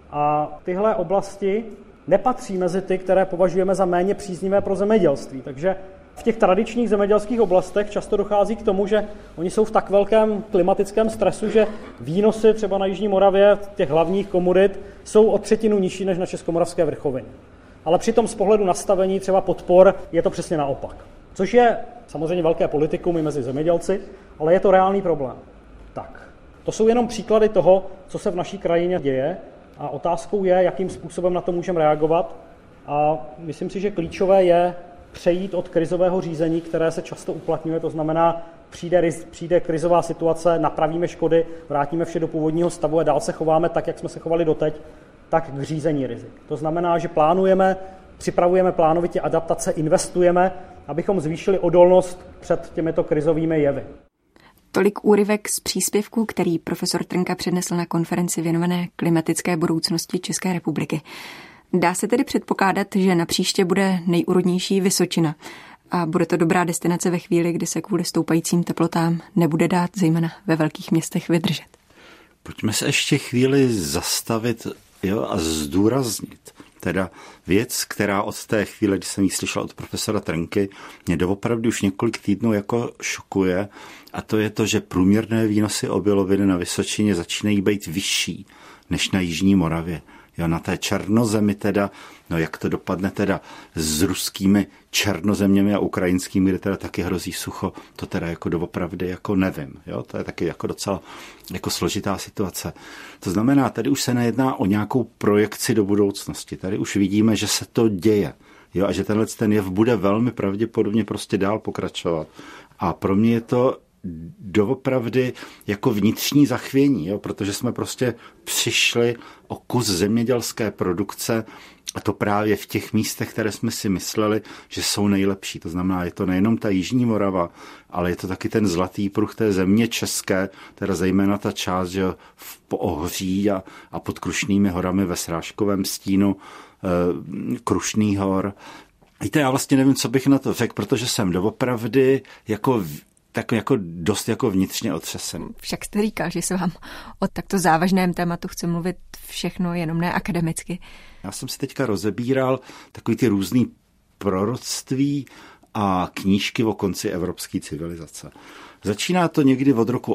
A tyhle oblasti nepatří mezi ty, které považujeme za méně příznivé pro zemědělství. Takže v těch tradičních zemědělských oblastech často dochází k tomu, že oni jsou v tak velkém klimatickém stresu, že výnosy třeba na jižní Moravě těch hlavních komodit jsou o 1/3 nižší než na Českomoravské vrchovině. Ale přitom z pohledu nastavení třeba podpor je to přesně naopak. Což je samozřejmě velké politikum i mezi zemědělci, ale je to reálný problém. Tak, to jsou jenom příklady toho, co se v naší krajině děje, a otázkou je, jakým způsobem na to můžeme reagovat. A myslím si, že klíčové je přejít od krizového řízení, které se často uplatňuje, to znamená, přijde krizová situace, napravíme škody, vrátíme vše do původního stavu a dál se chováme tak, jak jsme se chovali doteď, tak k řízení rizik. To znamená, že připravujeme plánovitě adaptace, investujeme, abychom zvýšili odolnost před těmito krizovými jevy. Tolik úryvek z příspěvku, který profesor Trnka přednesl na konferenci věnované klimatické budoucnosti České republiky. Dá se tedy předpokládat, že napříště bude nejúrodnější Vysočina a bude to dobrá destinace ve chvíli, kdy se kvůli stoupajícím teplotám nebude dát zejména ve velkých městech vydržet. Pojďme se ještě chvíli zastavit a zdůraznit. Teda věc, která od té chvíle, kdy jsem ji slyšel od profesora Trnky, mě doopravdy už několik týdnů jako šokuje, a to je to, že průměrné výnosy obilovin na Vysočině začínají být vyšší než na jižní Moravě. Jo, na té černozemi teda, no jak to dopadne teda s ruskými černozeměmi a ukrajinskými, kde teda taky hrozí sucho, to teda jako doopravdy jako nevím. Jo, to je taky jako docela jako složitá situace. To znamená, tady už se nejedná o nějakou projekci do budoucnosti. Tady už vidíme, že se to děje. Jo, a že ten jev bude velmi pravděpodobně prostě dál pokračovat. A pro mě je to doopravdy jako vnitřní zachvění, jo, protože jsme prostě přišli o kus zemědělské produkce, a to právě v těch místech, které jsme si mysleli, že jsou nejlepší. To znamená, je to nejenom ta jižní Morava, ale je to taky ten zlatý pruh té země české, teda zejména ta část, že v Poohří a pod Krušnými horami ve Srážkovém stínu Krušných hor. Víte, já vlastně nevím, co bych na to řekl, protože jsem doopravdy jako tak jako dost jako vnitřně otřesený. Však jste říkal, že se vám o takto závažném tématu chce mluvit všechno, jenom ne akademicky. Já jsem si teďka rozebíral takový ty různý proroctví a knížky o konci evropské civilizace. Začíná to někdy od roku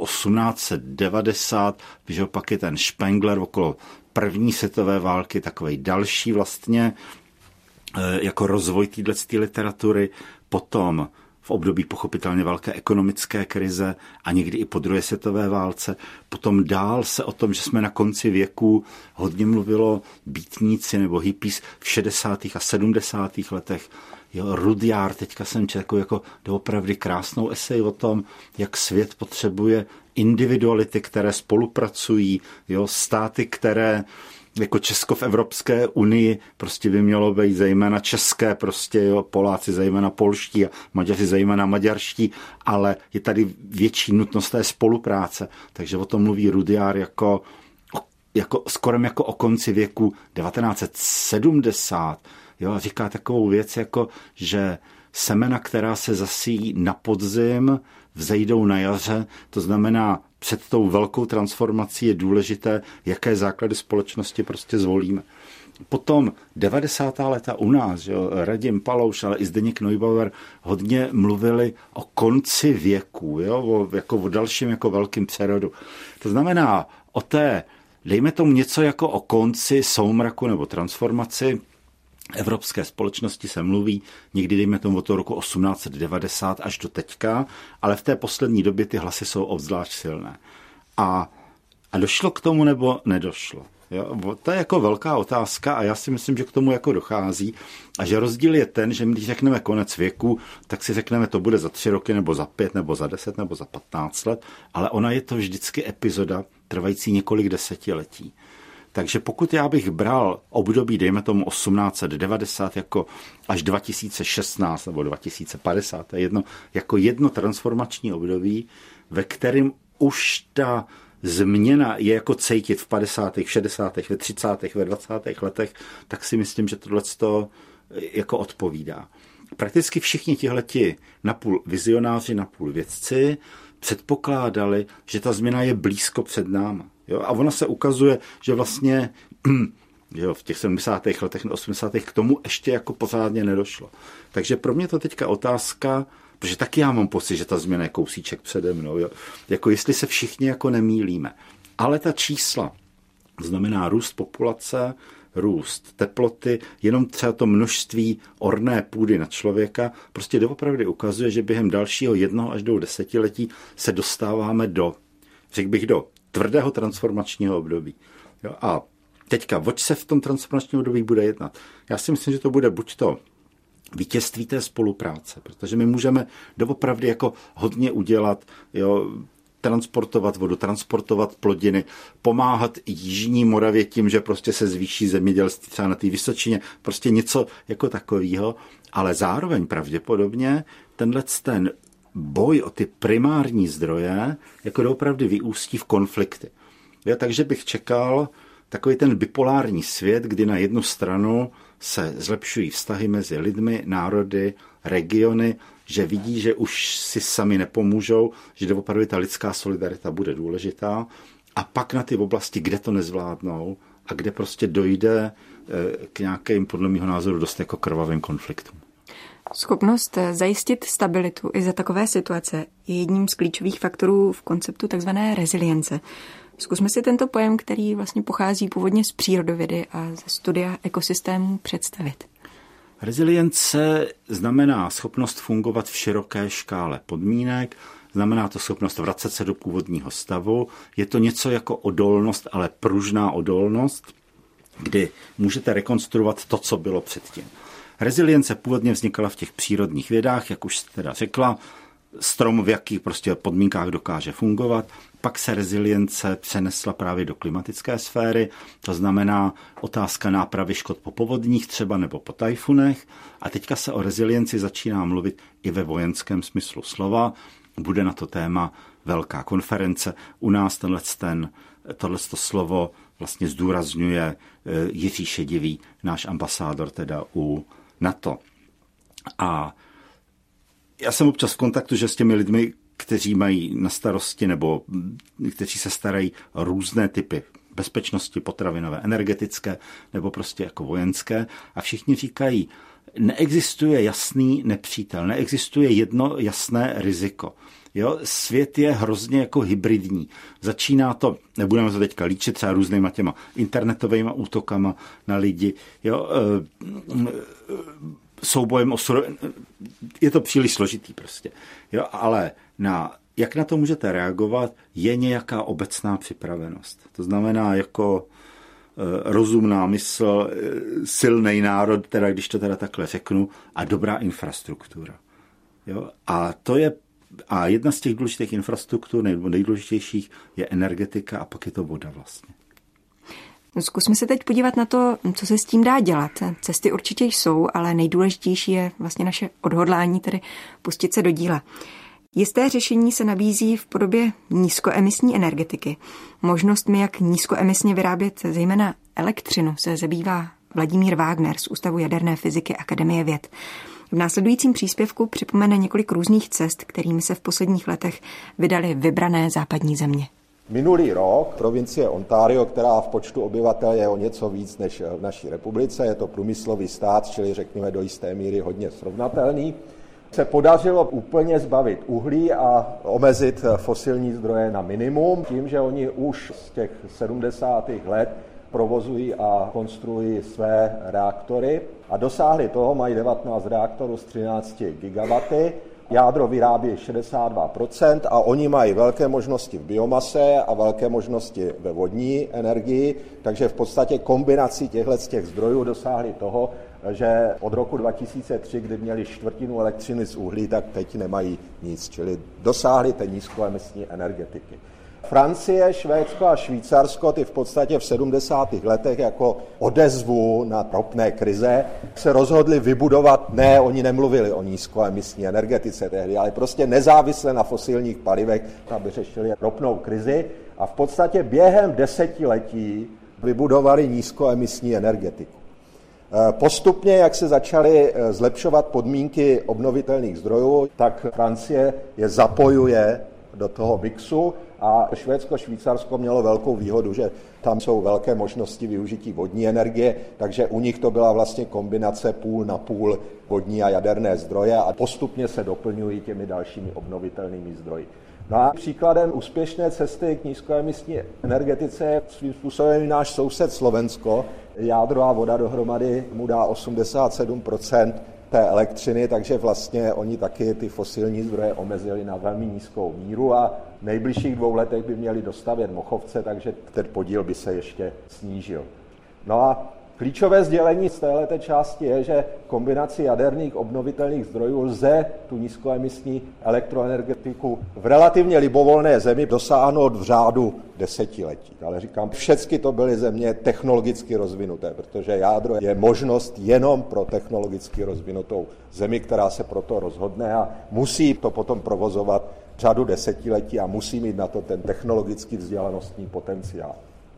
1890, že pak je ten Spengler okolo první světové války, takovej další vlastně jako rozvoj této literatury, potom v období pochopitelně velké ekonomické krize a někdy i po druhé světové válce. Potom dál se o tom, že jsme na konci věku, hodně mluvilo býtníci nebo hippies v 60. a 70. letech. Jo, Rudyard, teďka jsem četl jako doopravdy krásnou esej o tom, jak svět potřebuje individuality, které spolupracují, jo, státy, které jako Česko v Evropské unii prostě by mělo být zejména české, prostě jo, Poláci zejména polští a Maďaři zejména maďarští, ale je tady větší nutnost té spolupráce. Takže o tom mluví Rudyard jako skoro jako o konci věku 1970. Jo, a říká takovou věc, jako že semena, která se zasíjí na podzim, vzejdou na jaře, to znamená, před tou velkou transformací je důležité, jaké základy společnosti prostě zvolíme. Potom 90. léta u nás, jo, Radim Palouš, ale i Zdeněk Neubauer hodně mluvili o konci věku, jo, jako o dalším jako velkým přerodu. To znamená, o té, dejme tomu něco jako o konci soumraku nebo transformaci evropské společnosti se mluví někdy, dejme tomu, od toho roku 1890 až do teďka, ale v té poslední době ty hlasy jsou obzvlášť silné. A došlo k tomu nebo nedošlo? Jo? To je jako velká otázka a já si myslím, že k tomu jako dochází a že rozdíl je ten, že když řekneme konec věku, tak si řekneme, to bude za 3 roky nebo za 5 nebo za 10 nebo za 15 let, ale ona je to vždycky epizoda trvající několik desetiletí. Takže pokud já bych bral období, dejme tomu 1890 jako až 2016 nebo 2050, jako jedno transformační období, ve kterém už ta změna je jako cítit v 50., 60., ve 30., ve 20. letech, tak si myslím, že tohleto jako odpovídá. Prakticky všichni tihleti napůl vizionáři, napůl vědci předpokládali, že ta změna je blízko před náma. Jo, a ona se ukazuje, že vlastně jo, v těch 70. letech, 80. k tomu ještě jako pořádně nedošlo. Takže pro mě to teďka otázka, protože taky já mám pocit, že ta změna je kousíček přede mnou. Jo. Jako jestli se všichni jako nemýlíme. Ale ta čísla, to znamená růst populace, růst teploty, jenom třeba to množství orné půdy na člověka, prostě doopravdy ukazuje, že během dalšího 1 až 2 desetiletí se dostáváme do, řekl bych, do tvrdého transformačního období. Jo, a teďka, oč se v tom transformačním období bude jednat? Já si myslím, že to bude buď to vítězství té spolupráce, protože my můžeme doopravdy jako hodně udělat, jo, transportovat vodu, transportovat plodiny, pomáhat Jižní Moravě tím, že prostě se zvýší zemědělství třeba na té Vysočině, prostě něco jako takového, ale zároveň pravděpodobně ten boj o ty primární zdroje jako doopravdy vyústí v konflikty. Jo, takže bych čekal takový ten bipolární svět, kdy na jednu stranu se zlepšují vztahy mezi lidmi, národy, regiony, že vidí, že už si sami nepomůžou, že doopravdy ta lidská solidarita bude důležitá a pak na ty oblasti, kde to nezvládnou a kde prostě dojde k nějakým, podle mého názoru, dost jako krvavým konfliktům. Schopnost zajistit stabilitu i za takové situace je jedním z klíčových faktorů v konceptu takzvané rezilience. Zkusme si tento pojem, který vlastně pochází původně z přírodovědy a ze studia ekosystémů, představit. Rezilience znamená schopnost fungovat v široké škále podmínek, znamená to schopnost vracet se do původního stavu. Je to něco jako odolnost, ale pružná odolnost, kdy můžete rekonstruovat to, co bylo předtím. Rezilience původně vznikala v těch přírodních vědách, jak už jste teda řekla, strom v jakých prostě podmínkách dokáže fungovat. Pak se rezilience přenesla právě do klimatické sféry, to znamená otázka nápravy škod po povodních třeba nebo po tajfunech. A teďka se o rezilienci začíná mluvit i ve vojenském smyslu slova. Bude na to téma velká konference. U nás tohleto slovo vlastně zdůrazňuje Jiří Šedivý, náš ambasádor teda u NATO. A já jsem občas v kontaktu, že s těmi lidmi, kteří mají na starosti nebo kteří se starají různé typy bezpečnosti potravinové, energetické nebo prostě jako vojenské a všichni říkají, neexistuje jasný nepřítel, neexistuje jedno jasné riziko. Jo, svět je hrozně jako hybridní. Začíná to, nebudeme to teďka líčit třeba různýma těma internetovými útokama na lidi, jo, soubojem o je to příliš složitý prostě. Jo, ale jak na to můžete reagovat, je nějaká obecná připravenost. To znamená jako rozumná mysl, silný národ, teda když to teda takhle řeknu, a dobrá infrastruktura. Jo? A jedna z těch důležitých infrastruktur, nebo nejdůležitějších, je energetika a pak je to voda vlastně. Zkusme se teď podívat na to, co se s tím dá dělat. Cesty určitě jsou, ale nejdůležitější je vlastně naše odhodlání, tedy pustit se do díla. Jisté řešení se nabízí v podobě nízkoemisní energetiky. Možnostmi, jak nízkoemisně vyrábět zejména elektřinu, se zabývá Vladimír Wagner z Ústavu jaderné fyziky Akademie věd. V následujícím příspěvku připomene několik různých cest, kterými se v posledních letech vydaly vybrané západní země. Minulý rok provincie Ontario, která v počtu obyvatel je o něco víc než v naší republice, je to průmyslový stát, čili řekněme do jisté míry hodně srovnatelný, se podařilo úplně zbavit uhlí a omezit fosilní zdroje na minimum tím, že oni už z těch 70. let provozují a konstruují své reaktory a dosáhli toho, mají 19 reaktorů z 13 gigawaty, jádro vyrábí 62% a oni mají velké možnosti v biomase a velké možnosti ve vodní energii, takže v podstatě kombinací těchto zdrojů dosáhli toho, že od roku 2003, kdy měli čtvrtinu elektřiny z uhlí, tak teď nemají nic, čili dosáhli té nízkoemisní energetiky. Francie, Švédsko a Švýcarsko, ty v podstatě v 70. letech jako odezvu na ropné krize se rozhodli vybudovat, oni nemluvili o nízkoemisní energetice tehdy, ale prostě nezávisle na fosilních palivech, aby řešili ropnou krizi a v podstatě během desetiletí vybudovali nízkoemisní energetiku. Postupně, jak se začaly zlepšovat podmínky obnovitelných zdrojů, tak Francie je zapojuje do toho mixu a Švédsko, Švýcarsko mělo velkou výhodu, že tam jsou velké možnosti využití vodní energie, takže u nich to byla vlastně kombinace půl na půl vodní a jaderné zdroje a postupně se doplňují těmi dalšími obnovitelnými zdroji. No a příkladem úspěšné cesty k nízkoemisní energetice je svým způsobem náš soused Slovensko. Jádro a voda dohromady mu dá 87% té elektřiny, takže vlastně oni taky ty fosilní zdroje omezili na velmi nízkou míru a v nejbližších 2 letech by měli dostavět Mochovce, takže ten podíl by se ještě snížil. No a klíčové sdělení z této části je, že kombinací jaderných obnovitelných zdrojů lze tu nízkoemisní elektroenergetiku v relativně libovolné zemi dosáhnout v řádu desetiletí. Ale říkám, všechny to byly země technologicky rozvinuté, protože jádro je možnost jenom pro technologicky rozvinutou zemi, která se proto rozhodne a musí to potom provozovat řadu desetiletí a musí mít na to ten technologicky vzdělanostní potenciál.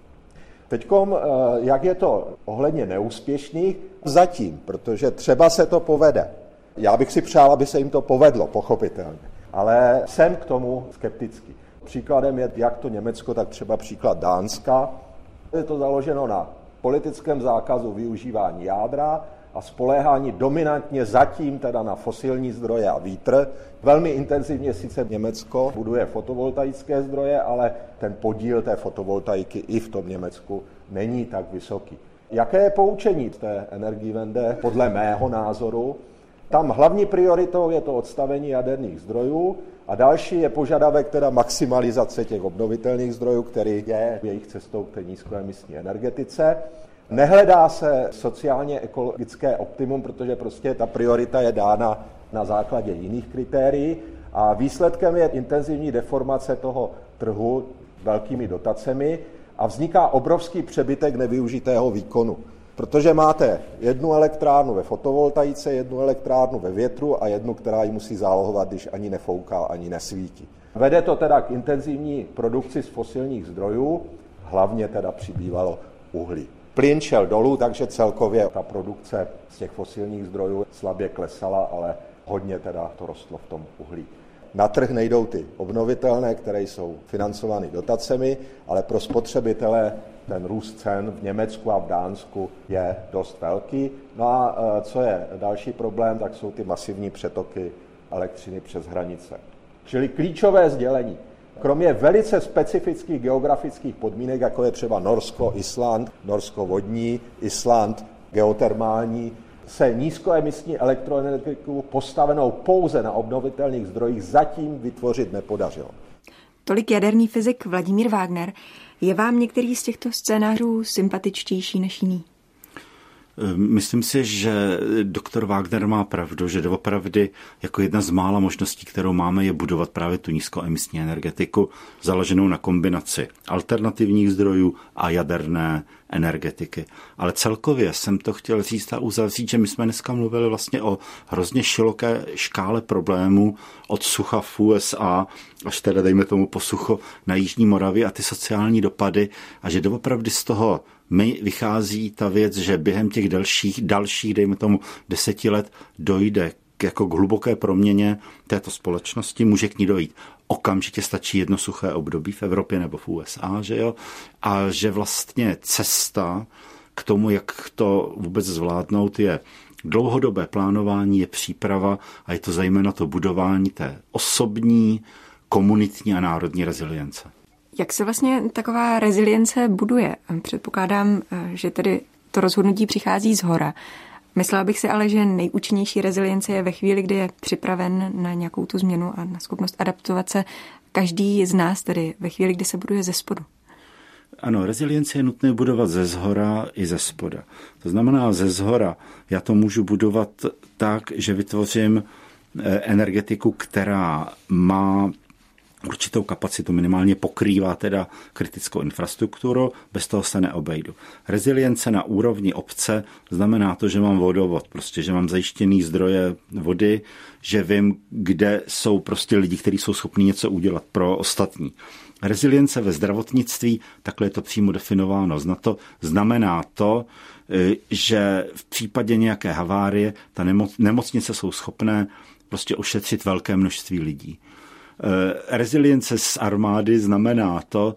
Teďkom, jak je to ohledně neúspěšných? Zatím, protože třeba se to povede. Já bych si přál, aby se jim to povedlo, pochopitelně. Ale jsem k tomu skeptický. Příkladem je jak to Německo, tak třeba příklad Dánska. Je to založeno na politickém zákazu využívání jádra a spoléhání dominantně zatím teda na fosilní zdroje a vítr. Velmi intenzivně sice Německo buduje fotovoltaické zdroje, ale ten podíl té fotovoltaiky i v tom Německu není tak vysoký. Jaké je poučení té Energiewende podle mého názoru? Tam hlavní prioritou je to odstavení jaderných zdrojů a další je požadavek teda maximalizace těch obnovitelných zdrojů, který je jejich cestou k té nízkoemisní energetice. Nehledá se sociálně ekologické optimum, protože prostě ta priorita je dána na základě jiných kritérií a výsledkem je intenzivní deformace toho trhu velkými dotacemi a vzniká obrovský přebytek nevyužitého výkonu. Protože máte jednu elektrárnu ve fotovoltaice, jednu elektrárnu ve větru a jednu, která ji musí zálohovat, když ani nefouká, ani nesvítí. Vede to teda k intenzivní produkci z fosilních zdrojů, hlavně teda přibývalo uhlí. Plyn šel dolů, takže celkově ta produkce z těch fosilních zdrojů slabě klesala, ale hodně teda to rostlo v tom uhlí. Na trh nejdou ty obnovitelné, které jsou financovány dotacemi, ale pro spotřebitele ten růst cen v Německu a v Dánsku je dost velký. No a co je další problém, tak jsou ty masivní přetoky elektřiny přes hranice. Čili klíčové sdělení. Kromě velice specifických geografických podmínek, jako je třeba Norsko, Island, Norsko vodní, Island geotermální, se nízkoemisní elektroenergetiku postavenou pouze na obnovitelných zdrojích zatím vytvořit nepodařilo. Tolik jaderný fyzik Vladimír Vágner. Je vám některý z těchto scénářů sympatičtější než jiný? Myslím si, že doktor Vágner má pravdu, že doopravdy jako jedna z mála možností, kterou máme, je budovat právě tu nízkoemisní energetiku založenou na kombinaci alternativních zdrojů a jaderné energetiky. Ale celkově jsem to chtěl říct a uzavřít, že my jsme dneska mluvili vlastně o hrozně široké škále problémů od sucha v USA až teda dejme tomu po sucho na Jižní Moravě a ty sociální dopady a že doopravdy z toho vychází ta věc, že během těch dalších dejme tomu 10 let dojde k hluboké proměně této společnosti, může k ní dojít. Okamžitě stačí jedno suché období v Evropě nebo v USA, že jo? A že vlastně cesta k tomu, jak to vůbec zvládnout, je dlouhodobé plánování, je příprava a je to zejména to budování té osobní, komunitní a národní rezilience. Jak se vlastně taková rezilience buduje? Předpokládám, že tedy to rozhodnutí přichází zhora. Myslela bych si ale, že nejúčinnější rezilience je ve chvíli, kdy je připraven na nějakou tu změnu a na schopnost adaptovat se každý z nás, tedy ve chvíli, kdy se buduje ze spodu. Ano, rezilienci je nutné budovat ze zhora i ze spoda. To znamená ze zhora. Já to můžu budovat tak, že vytvořím energetiku, která má určitou kapacitu, minimálně pokrývá teda kritickou infrastrukturu, bez toho se neobejdu. Rezilience na úrovni obce znamená to, že mám vodovod, prostě, že mám zajištěný zdroje vody, že vím, kde jsou prostě lidi, kteří jsou schopní něco udělat pro ostatní. Rezilience ve zdravotnictví, takhle je to přímo definováno. Znamená to, že v případě nějaké havárie ta nemocnice jsou schopné prostě ošetřit velké množství lidí. Rezilience z armády znamená to,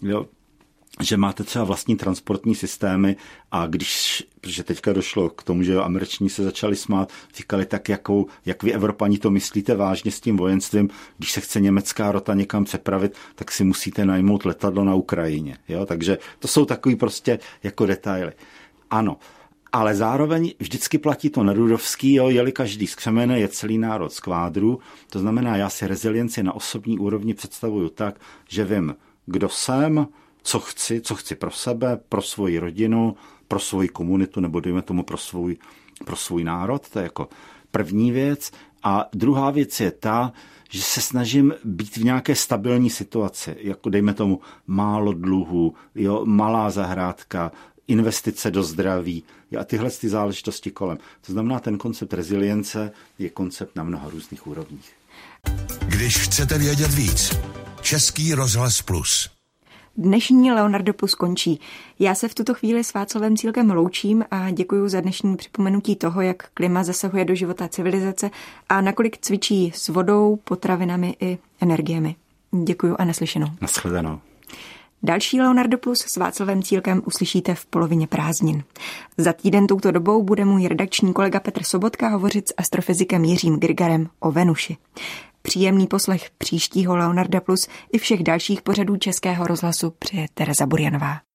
že máte třeba vlastní transportní systémy a protože teďka došlo k tomu, že Američané se začali smát, říkali tak, jak vy Evropani to myslíte vážně s tím vojenstvím, když se chce německá rota někam přepravit, tak si musíte najmout letadlo na Ukrajině. Jo? Takže to jsou takový prostě jako detaily. Ano, ale zároveň vždycky platí to nerudovský, jeli každý z křemene, je celý národ z kvádru. To znamená, já si rezilienci na osobní úrovni představuju tak, že vím, kdo jsem, co chci pro sebe, pro svoji rodinu, pro svoji komunitu, nebo dejme tomu pro svůj národ. To je jako první věc. A druhá věc je ta, že se snažím být v nějaké stabilní situaci, jako dejme tomu málo dluhů, malá zahrádka, investice do zdraví a tyhle ty záležitosti kolem. To znamená, ten koncept rezilience je koncept na mnoha různých úrovních. Když chcete vědět víc, Český rozhlas Plus. Dnešní Leonardo Plus končí. Já se v tuto chvíli s Václavem Cílkem loučím a děkuji za dnešní připomenutí toho, jak klima zasahuje do života civilizace a nakolik cvičí s vodou, potravinami i energiemi. Děkuji a naslyšenou. Nashledanou. Další Leonardo Plus s Václavem Cílkem uslyšíte v polovině prázdnin. Za týden touto dobou bude můj redakční kolega Petr Sobotka hovořit s astrofyzikem Jiřím Grgarem o Venuši. Příjemný poslech příštího Leonarda Plus i všech dalších pořadů Českého rozhlasu přeje Tereza Burjanová.